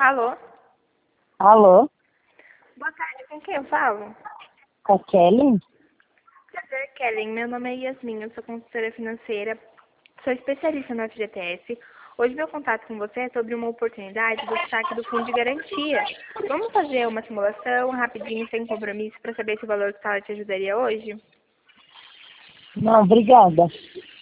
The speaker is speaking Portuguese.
Alô? Alô, Boa tarde, com quem eu falo? com a Kelly? Prazer, Kellen. Meu nome é Yasmin, eu sou consultora financeira, sou especialista no FGTS. Hoje meu contato com você é sobre uma oportunidade do saque do fundo de garantia. Vamos fazer uma simulação rapidinho, sem compromisso, para saber se o valor total te ajudaria hoje? Não, obrigada.